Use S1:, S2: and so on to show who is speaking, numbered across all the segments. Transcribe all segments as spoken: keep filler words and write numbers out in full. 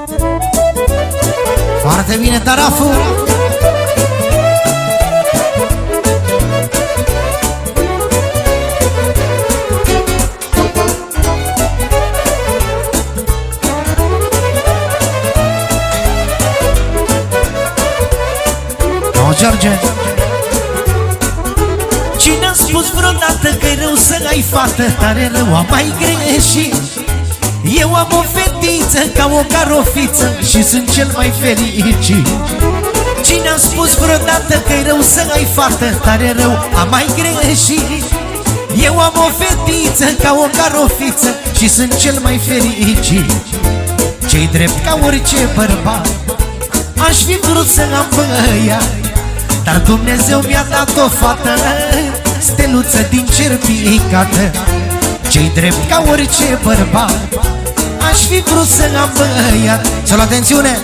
S1: Foarte bine, Tarafu! O, George! Cine a spus vreodată că-i rău să ai fată? Tare rău, am mai greșit. Eu am o fetiță ca o carofiță și sunt cel mai fericit. Cine a spus vreodată că-i rău să ai fată? Tare rău, am mai greșit. Eu am o fetiță ca o carofiță și sunt cel mai fericit. Ce-i drept ca orice bărbat, aș fi vrut să am băiat, dar Dumnezeu mi-a dat o fată, steluță din cer picată. Ce-i drept ca orice bărbat, aș fi vrut să am băiat. Să-l atențiune!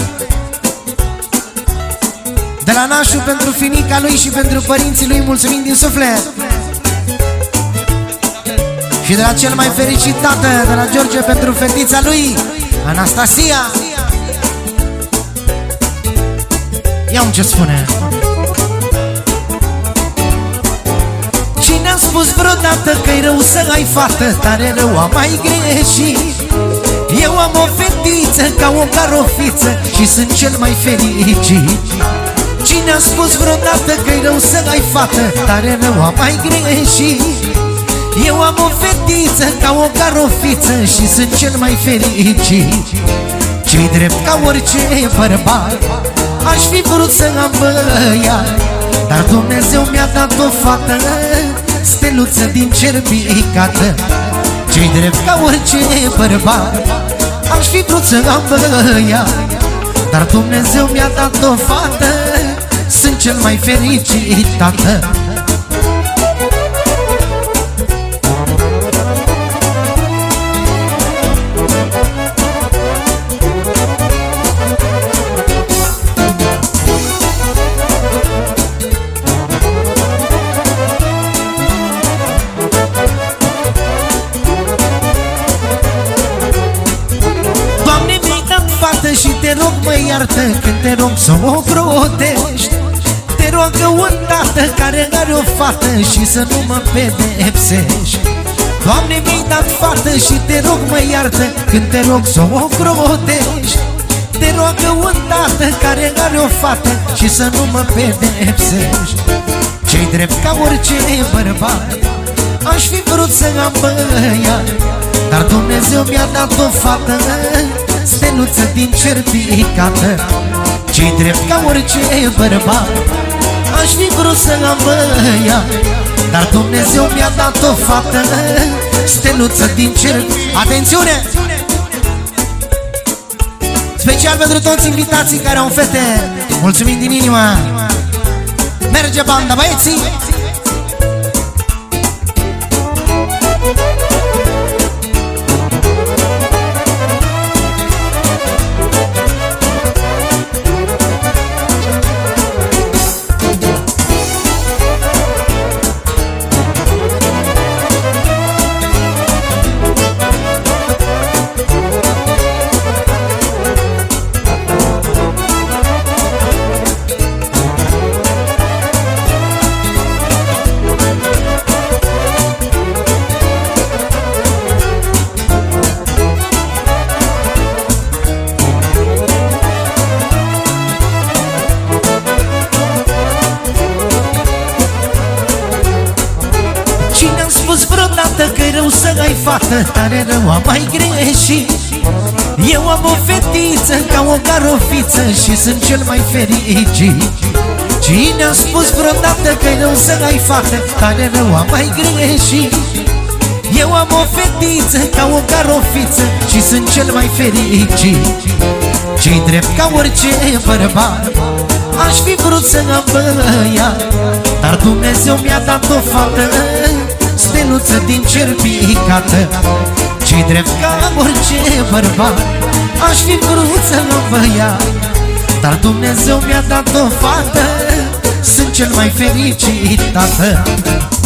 S1: De la nașul pentru finica lui și pentru părinții lui, mulțumim din suflet. Și de la cel mai fericit tată, de la George, pentru fetița lui, Anastasia. Ia-mi ce spune. Cine a spus vreodată că-i rău să ai fată? Tare rău, am mai greșit. Eu am o fetiță ca o carofiță și sunt cel mai fericit. Cine a spus vreodată că-i rău să ai fată? Tare rău, am mai greșit. Eu am o fetiță ca o carofiță și sunt cel mai fericit. Ce-i drept ca orice bărbat, aș fi vrut să am băiat, dar Dumnezeu mi-a dat o fată, steluță din cer picată. Ce-i drept ca orice bărbat, aș fi vrut să am băiat, dar Dumnezeu mi-a dat o fată, sunt cel mai fericit tată. Și te rog, mă iartă când te rog să o crotești. Te roagă un tată care are o fată și să nu mă pedepsești. Doamne, mi-ai dat fată și te rog, mă iartă când te rog să o crotești. Te roagă un tată care are o fată și să nu mă pedepsești. Ce-i drept ca orice bărbat, aș fi vrut să am băiat, dar Dumnezeu mi-a dat o fată, steluță din cer picată. Ce-i drept ca orice bărbat, aș fi vrut să am băiat, dar Dumnezeu mi-a dat o fată, steluță din cer. Atențiune! Special pentru toți invitații care au fete, mulțumim din inimă. Merge banda, băieții! Că-i rău să ai fată, tare rău, am mai greșit. Eu am o fetiță ca o carofiță și sunt cel mai fericit. Cine a spus vreodată că-i rău să ai fată? Tare rău, am mai greșit. Eu am o fetiță ca o carofiță și sunt cel mai fericit. Ce-i drept ca orice bărbat, aș fi vrut să am băiat, dar Dumnezeu mi-a dat o fată, steluță din cer picată. Ce-i drept ca orice bărbat, aș fi vrut să am băiat, dar Dumnezeu mi-a dat o fată, sunt cel mai fericit tată.